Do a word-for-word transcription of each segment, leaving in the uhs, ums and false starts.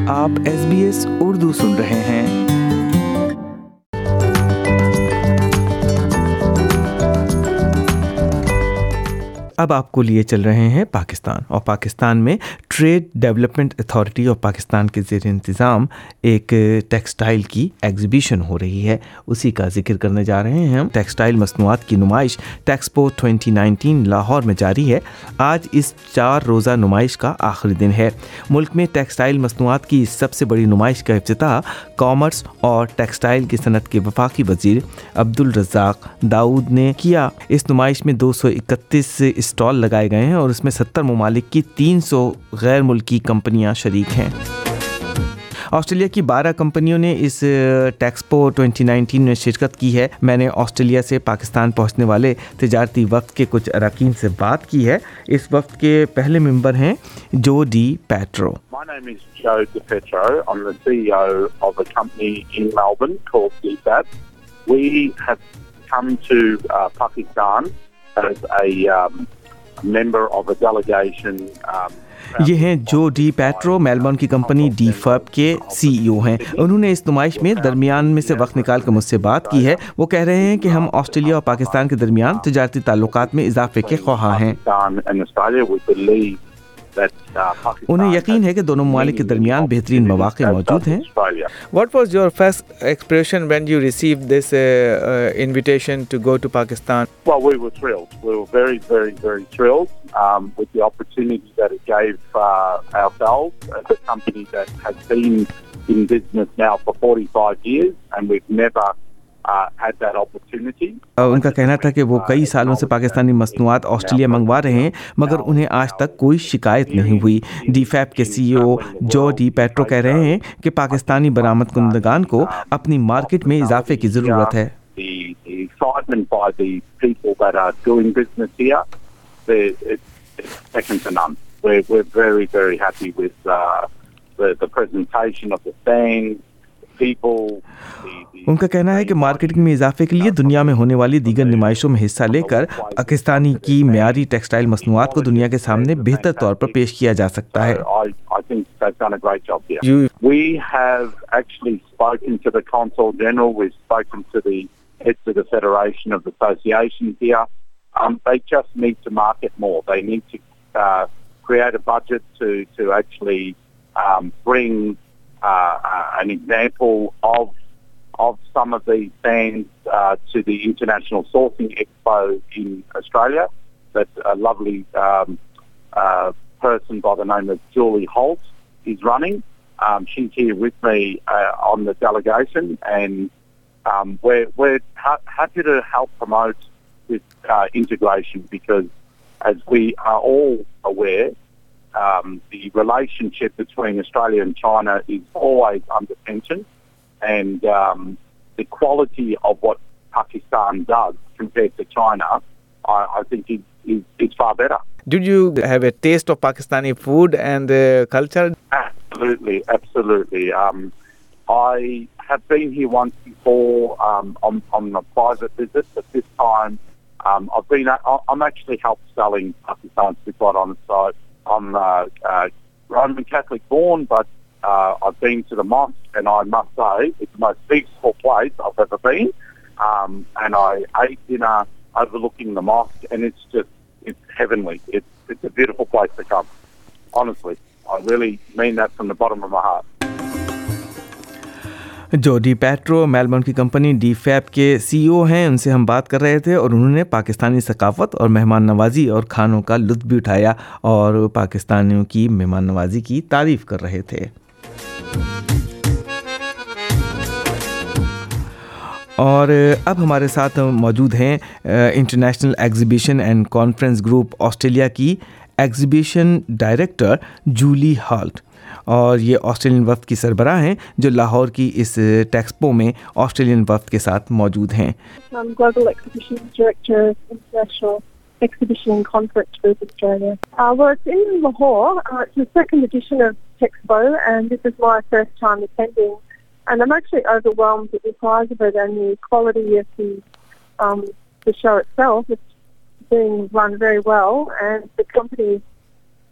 आप S B S Urdu सुन रहे हैं। अब आपको लिए चल रहे हैं पाकिस्तान, और पाकिस्तान में trade development authority of Pakistan के ज़ेर इंतज़ाम एक टेक्सटाइल की एग्ज़िबिशन हो रही है, उसी का जिक्र करने जा रहे हैं हम। टेक्सटाइल मसनूआत की नुमाइश टेक्सपो ट्वेंटी नाइनटीन लाहौर में जारी है। आज इस चार रोज़ा नुमाइश का आखिरी दिन है। मुल्क में टेक्सटाइल मसनूआत की सबसे बड़ी नुमाइश का इफ्तिताह कॉमर्स और टेक्सटाइल की सनत के वफाकी वज़ीर अब्दुल रज़ाक दाऊद ने किया। इस नुमाइश में दो सौ इकतीस स्टॉल लगाए गए हैं और इसमें सत्तर ममालिक की तीन सौ गैर मुल्की कंपनियां शरीक हैं। ऑस्ट्रेलिया की बारह कंपनियों ने इस टेक्सपो ट्वेंटी नाइनटीन में शिरकत की है। मैंने ऑस्ट्रेलिया से पाकिस्तान पहुंचने वाले तिजारती वफ्द के कुछ अरकान से बात की है। इस वफ्द के पहले मेंबर हैं Joe Di Petro. My name is Joe DiPetro. I'm the C E O of a company in Melbourne called D F A B. We have come to uh, Pakistan as a um, member of a delegation. Um, ये हैं Joe Di Petro, Melbourne की company D Fab के CEO हैं। उन्होंने इस नुमाइश में दरमियान में से वक्त निकाल कर मुझसे बात की है। वो कह रहे हैं कि हम ऑस्ट्रेलिया और पाकिस्तान के दरमियान तिजारती ताल्लुकात में इजाफे के ख्वाह हैं। उन्हें यकीन है कि दोनों ममालिक के दरमियान बेहतरीन मौक़े मौजूद हैं। What was your first expression when you received this uh, uh, invitation to go to Pakistan? Well, we were thrilled. We were very, very, very thrilled um, with the opportunity that it gave uh, ourselves as a company that has been in business now for forty-five years, and we've never uh, had that opportunity. उनका कहना था कि वो कई सालों से Pakistani मसनूआत Australia मंगवा रहे हैं, मगर उन्हें आज तक कोई शिकायत नहीं हुई। डी फैब के सीईओ जो डी पेट्रो कह रहे हैं कि पाकिस्तानी बरामद कुंदगान को अपनी मार्केट में इजाफे की ज़रूरत है। The, the excitement by the people that are doing business here, it's, it's second to none. We're, we're very, very happy with uh, the, the presentation of the stand. उनका कहना है कि मार्केटिंग में इजाफे के लिए दुनिया में होने वाली दीगर नुमाइशों में हिस्सा लेकर पाकिस्तानी की मियारी टेक्सटाइल मसनूआत को दुनिया के सामने बेहतर तौर पर पेश किया जा सकता है। We have actually spoken to the Consul General. We've spoken to the heads of the Federation of Associations here. Um, they just need to market more. They need to uh, create a budget to to actually um, bring Uh, uh, an example of of some of these stands uh, to the International Sourcing Expo in Australia. That a lovely um, uh, person by the name of Julie Holt is running. Um, she's here with me uh, on the delegation, and um, we're we're ha- happy to help promote this uh, integration because, as we are all aware, Um, the relationship between Australia and China is always under tension, and um, the quality of what Pakistan does compared to China, I, I think is, is, is far better. Did you have a taste of Pakistani food and uh, culture? Absolutely, absolutely. Um, I have been here once before um, on, on a private visit, but this time um, I've been. I'm actually helped selling Pakistan, to be quite honest. So I'm uh, uh, Roman Catholic born, but uh, I've been to the mosque, and I must say it's the most peaceful place I've ever been. Um, and I ate dinner overlooking the mosque, and it's just it's heavenly. It's it's a beautiful place to come. Honestly, I really mean that from the bottom of my heart. Joe Di Petro Melbourne की company D Fab के CEO हैं, उनसे हम बात कर रहे थे और उन्होंने पाकिस्तानी सकाफ़त और मेहमान नवाजी और खानों का लुत्फ़ भी उठाया और पाकिस्तानियों की मेहमान नवाजी की तारीफ़ कर रहे थे। और अब हमारे साथ मौजूद हैं international exhibition and conference group Australia की एग्जीबिशन डायरेक्टर जूली हॉल्ट, और ये ऑस्ट्रेलियन वफ्द की सरबराह हैं जो लाहौर की इस टेक्सपो में ऑस्ट्रेलियन वफ्द के साथ मौजूद हैं। I'm Global Exhibition Director of International Exhibition and Conference Group Australia. Uh, well, it's in Lahore. Uh, it's the second edition of Texpo, and this is my first time attending. And I'm actually overwhelmed at the size of it and the quality of the um, the show itself. It's being run very well, and the company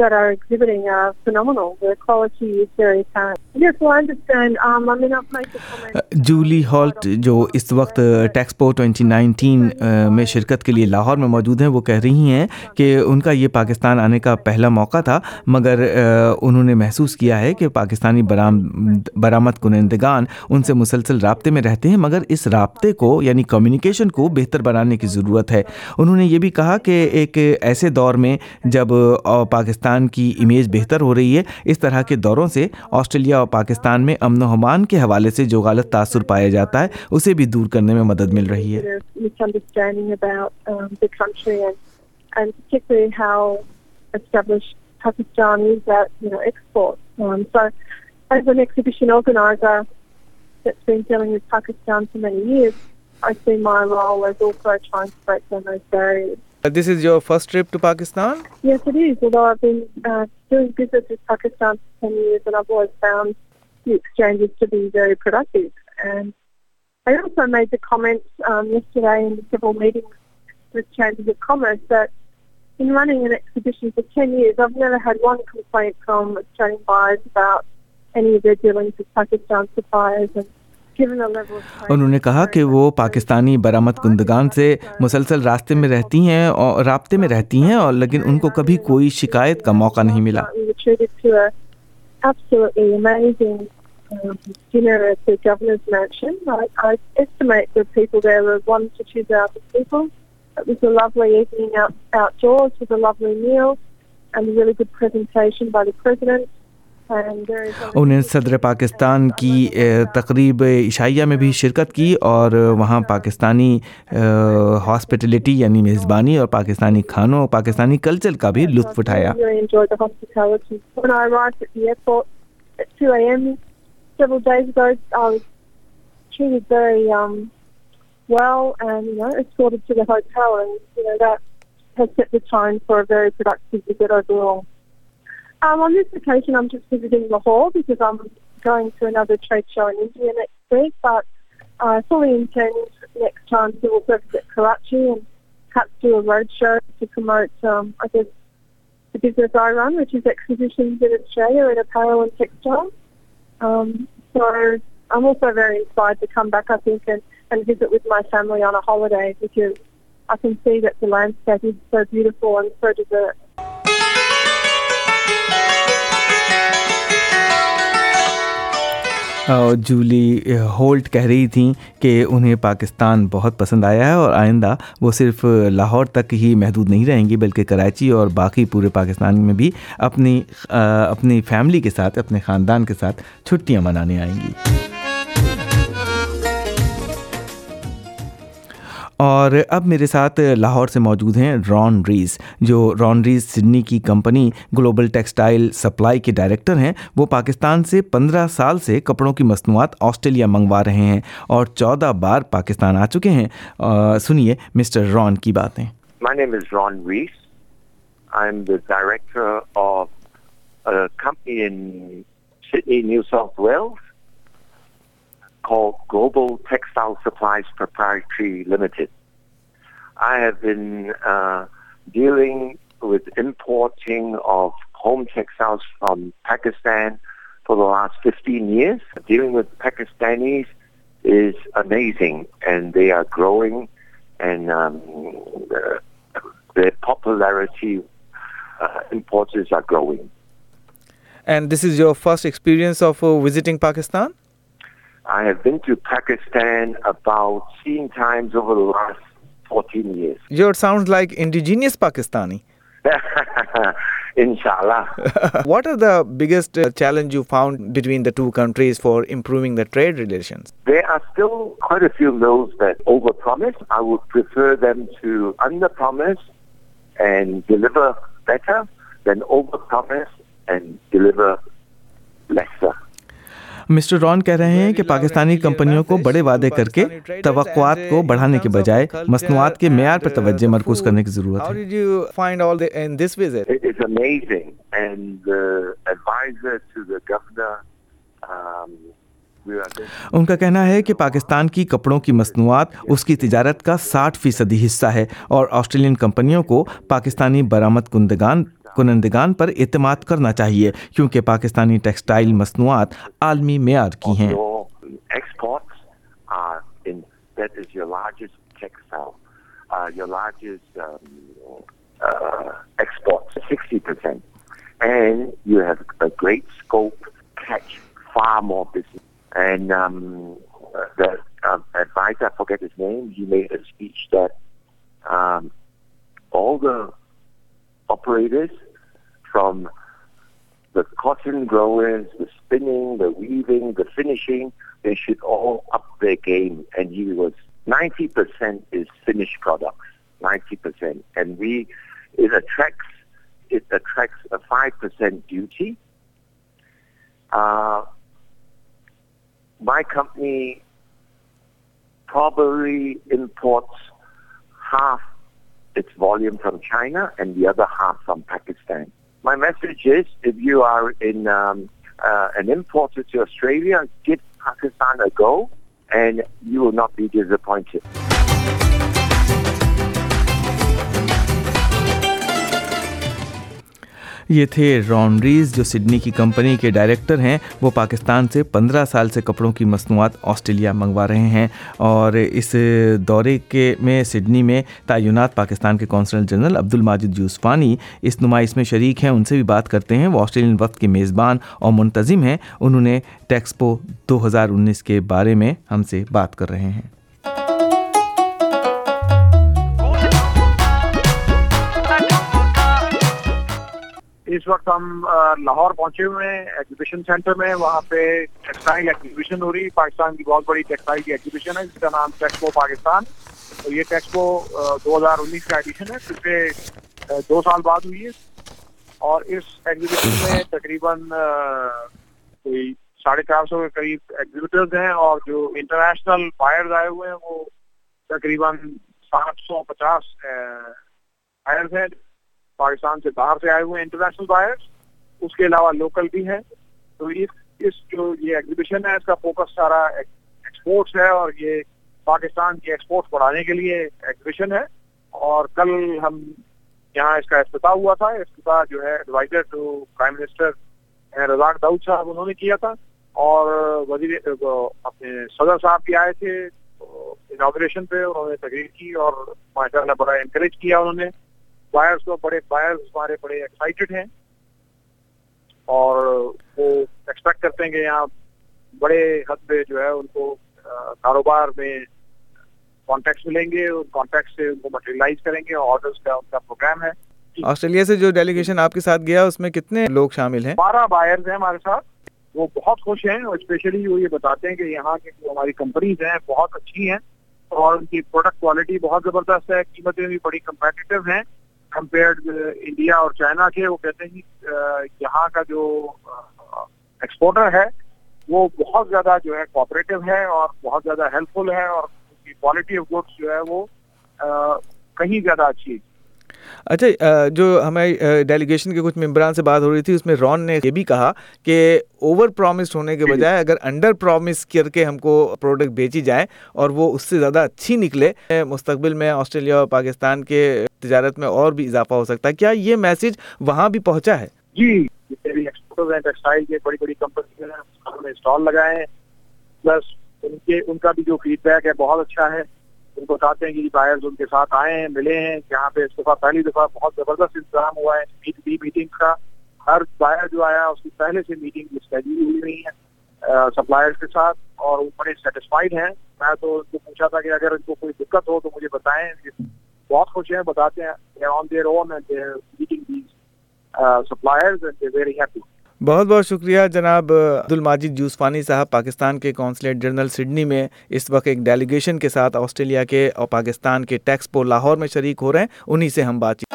that are exhibiting are phenomenal. The quality is very apparent. Yes, well, I understand. Um, I mean, I've made the comment. Julie Holt जो इस वक्त टेक्सपो twenty nineteen में शिरकत के लिए लाहौर में मौजूद हैं, वो कह रही हैं कि उनका ये पाकिस्तान आने का पहला मौका था, मगर उन्होंने महसूस किया है कि पाकिस्तानी बराम बरामद कुनंदगान उनसे मुसलसल राब्ते में रहते हैं, मगर इस राब्ते को यानी कम्युनिकेशन को बेहतर बनाने की ज़रूरत है। उन्होंने ये भी कहा कि एक ऐसे दौर में जब पाकिस्तान की इमेज बेहतर हो रही है, इस तरह के दौरों से ऑस्ट्रेलिया और पाकिस्तान में अमन व अमान के हवाले से जो गलत तासुर पाया जाता है उसे भी दूर करने में मदद मिल रही है। Misunderstanding about um, the country and, and particularly how established Pakistan is at, you know, export. Um, so, as an exhibition organizer that's been dealing with Pakistan for many years, I see my role as also trying to break down those barriers. This is your first trip to Pakistan? Yes, it is. Although I've been uh, doing business with Pakistan for ten years, and I've always found the exchanges to be very productive. And I also made the comments um, yesterday in several meetings with Chambers of Commerce that in running an exhibition for ten years, I've never had one complaint from Australian buyers about any of their dealings with Pakistan suppliers. And उन्होंने कहा कि वो पाकिस्तानी बरामद कुंदगान से मुसलसल रास्ते में रहती हैं और राब्ते में रहती हैं और लेकिन उनको कभी कोई शिकायत का मौका नहीं मिला। Absolutely amazing um, dinner at the governor's mansion. I, I estimate the people there were one to two thousand people. It was a lovely evening out, outdoors with a lovely meal and a really good presentation by the president. उन्हें सदर पाकिस्तान की तकरीब इशाइया में भी शिरकत की और वहाँ पाकिस्तानी हॉस्पिटलिटी यानी मेज़बानी और पाकिस्तानी खानों और पाकिस्तानी कल्चर का भी लुत्फ़ उठाया। well and you know escorted to the hotel and you know that has set the tone for a very productive visit overall. Um, on this occasion, I'm just visiting Lahore because I'm going to another trade show in India next week, but I fully intend next time to also visit Karachi and perhaps do a road show to promote, um, I guess, the business I run, which is exhibitions in Australia in apparel and textile. Um, so I'm also very inspired to come back, I think, and, and visit with my family on a holiday because I can see that the landscape is so beautiful and so diverse. Julie Holt कह रही थी कि उन्हें पाकिस्तान बहुत पसंद आया है और आइंदा वो सिर्फ लाहौर तक ही महदूद नहीं रहेंगी बल्कि कराची और बाकी पूरे पाकिस्तान में भी अपनी अपनी फैमिली के साथ अपने ख़ानदान के साथ छुट्टियां मनाने आएंगी। और अब मेरे साथ लाहौर से मौजूद हैं रॉन रीस, जो रॉन रीस सिडनी की कंपनी ग्लोबल टेक्सटाइल सप्लाई के डायरेक्टर हैं। वो पाकिस्तान से पंद्रह साल से कपड़ों की मसनूआत ऑस्ट्रेलिया मंगवा रहे हैं और चौदह बार पाकिस्तान आ चुके हैं। सुनिए मिस्टर रॉन की बातें। My name is Ron Rees. I'm the director of a company in Sydney, New South Wales, called Global Textile Supplies Proprietary Limited. I have been uh, dealing with importing of home textiles from Pakistan for the last fifteen years. Dealing with Pakistanis is amazing, and they are growing, and um, their, their popularity uh, importers are growing. And this is your first experience of uh, visiting Pakistan? I have been to Pakistan about sixteen times over the last fourteen years. Yours sounds like indigenous Pakistani. Inshallah. What are the biggest uh, challenge you found between the two countries for improving the trade relations? There are still quite a few mills that overpromise. I would prefer them to underpromise and deliver better than overpromise and deliver lesser. Mister Ron कह रहे हैं कि पाकिस्तानी कंपनियों को बड़े वादे करके तवक्कुआत को बढ़ाने के बजाय मसनूआत के मेयार पर तवज्जो मरकूज करने की ज़रूरत है। How did you find all the in this visit? It is amazing, and the advisor to the governor. Um, उनका कहना है कि पाकिस्तान की कपड़ों की मसनूआत उसकी तिजारत का साठ फीसदी हिस्सा है और ऑस्ट्रेलियन कंपनियों को पाकिस्तानी बरामद कुंदगान कुनंदगान पर इत्मीनान करना चाहिए क्योंकि पाकिस्तानी टेक्सटाइल मसनूआत आलमी मेयार की हैं। Exports are in that is your largest textile, uh, your largest um, uh, export, sixty percent, and you have a great scope, catch far more business. And um, the uh, advisor, I forget his name, he made a speech that um, all the operators from the cotton growers, the spinning, the weaving, the finishing, they should all up their game. And he was ninety percent is finished products, ninety percent. And we, it attracts, it attracts a five percent duty. Uh, my company probably imports half its volume from China and the other half from Pakistan. My message is, if you are in um, uh, an importer to Australia, give Pakistan a go, and you will not be disappointed. ये थे Ron Rees जो Sydney की company के director हैं। वो पाकिस्तान से पंद्रह साल से कपड़ों की मसनूआत ऑस्ट्रेलिया मंगवा रहे हैं और इस दौरे के में सिडनी में तैनात पाकिस्तान के कौंसल जनरल अब्दुल माजिद यूसुफानी इस नुमाइश में शरीक हैं। उनसे भी बात करते हैं। वो ऑस्ट्रेलियन वफ़द के मेज़बान और मुंतज़िम हैं। उन्होंने टेक्सपो दो हज़ार उन्नीस के बारे में हमसे बात कर रहे हैं। इस वक्त हम लाहौर पहुंचे हुए हैं एग्जीबिशन सेंटर में। वहाँ पे टेक्सटाइल एग्जीबिशन हो रही है। पाकिस्तान की बहुत बड़ी टेक्सटाइल की एग्जीबिशन है जिसका नाम टेक्सपो पाकिस्तान। तो ये टेक्सपो दो हज़ार उन्नीस का एडिशन है, पिछले दो साल बाद हुई है। और इस एग्जीबिशन में तकरीबन कोई साढ़े चार सौ के करीब एग्जीबिटर्स हैं और जो इंटरनेशनल बायर्स आए हुए हैं वो तकरीबन सात सौ पचास बायर्स हैं। पाकिस्तान से बाहर से आए हुए इंटरनेशनल बायर्स, उसके अलावा लोकल भी हैं। तो इस इस जो ये एग्जीबिशन है इसका फोकस सारा एक्सपोर्ट्स है और ये पाकिस्तान की एक्सपोर्ट्स बढ़ाने के लिए एग्जीबिशन है। और कल हम यहाँ इसका इफ्तिताह हुआ था। इफ्तिताह जो है advisor to prime minister Razak Dawood साहब उन्होंने किया था और वजीर अपने सदर साहब भी आए थे इनॉग्रेशन पे। उन्होंने तकरीर की और माशाल्लाह बड़ा एनकरेज किया उन्होंने बायर्स को। बड़े बायर्स हमारे बड़े एक्साइटेड हैं और वो एक्सपेक्ट करते हैं कि यहाँ बड़े हद पे जो है उनको कारोबार में कॉन्टैक्ट्स मिलेंगे। उन कॉन्टैक्ट से उनको मटेरियलाइज करेंगे। ऑर्डर्स का उनका प्रोग्राम है। ऑस्ट्रेलिया से जो डेलीगेशन आपके साथ गया उसमें कितने लोग शामिल हैं? बारह बायर्स हैं हमारे साथ। वो बहुत खुश हैं और स्पेशली वो ये बताते हैं कि यहाँ की जो हमारी कंपनीज हैं बहुत अच्छी हैं और उनकी प्रोडक्ट क्वालिटी बहुत जबरदस्त है। कीमतें भी बड़ी कम्पेटिटिव हैं कंपेयर्ड इंडिया और चाइना के। वो कहते हैं कि यहाँ का जो एक्सपोर्टर है वो बहुत ज्यादा जो है कोऑपरेटिव है और बहुत ज्यादा हेल्पफुल है और उनकी क्वालिटी ऑफ गुड्स जो है वो आ, कहीं ज्यादा अच्छी है। अच्छा, जो हमारे डेलीगेशन के कुछ मेंबरान से बात हो रही थी उसमें रॉन ने ये भी कहा कि ओवर प्रॉमिस होने के बजाय अगर अंडर प्रॉमिस करके हमको प्रोडक्ट बेची जाए और वो उससे ज़्यादा अच्छी निकले, मुस्तकबिल में ऑस्ट्रेलिया और पाकिस्तान के तिजारत में और भी इजाफा हो सकता है। क्या ये मैसेज वहाँ भी पहुँचा है? जी, जितने भी एक्सपोर्टर्स हैं टेक्सटाइल के बड़ी बड़ी कंपनी हैं उन्होंने स्टॉल लगाए हैं। प्लस उनके उनका भी जो फीडबैक है बहुत अच्छा है। उनको बताते हैं कि बायर्स उनके साथ आए हैं, मिले हैं। यहाँ पे इस दफा पहली दफा बहुत जबरदस्त इंतजाम हुआ है मीट मीटिंग का। हर बायर जो आया उसकी पहले से मीटिंग शेड्यूल हुई हुई है सप्लायर्स के साथ और वो बड़े सेटिस्फाइड हैं। मैं तो उनको पूछा था कि अगर इनको कोई दिक्कत हो तो मुझे बताएं। बहुत खुश हैं, बताते हैं on their own and they're meeting these suppliers and they are very happy. बहुत बहुत शुक्रिया जनाब अब्दुल माजिद यूसुफानी साहब, पाकिस्तान के कौंसलेट जनरल सिडनी में इस वक्त एक डेलीगेशन के साथ ऑस्ट्रेलिया के और पाकिस्तान के टेक्सपो लाहौर में शरीक हो रहे हैं। उन्हीं से हम बातचीत।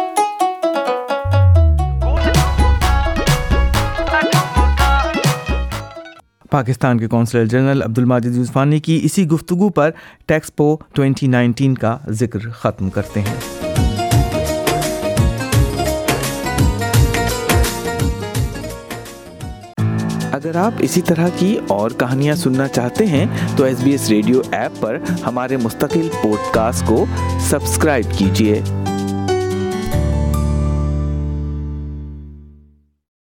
पाकिस्तान के कौंसल जनरल अब्दुल माजिद यूसुफानी की इसी गुफ्तगू पर टेक्सपो दो हज़ार उन्नीस का जिक्र ख़त्म करते हैं। अगर आप इसी तरह की और कहानियाँ सुनना चाहते हैं तो S B S radio app पर हमारे मुस्तकिल पॉडकास्ट को सब्सक्राइब कीजिए।